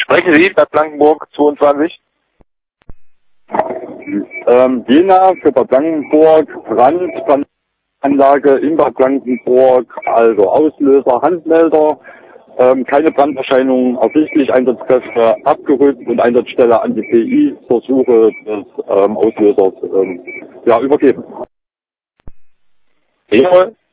Sprechen Sie, Bad Blankenburg 22? Jena für Bad Blankenburg, Brandanlage in Bad Blankenburg, also Auslöser, Handmelder, keine Branderscheinungen ersichtlich, Einsatzkräfte abgerückt und Einsatzstelle an die PI zur Suche des Auslösers übergeben. Jawohl.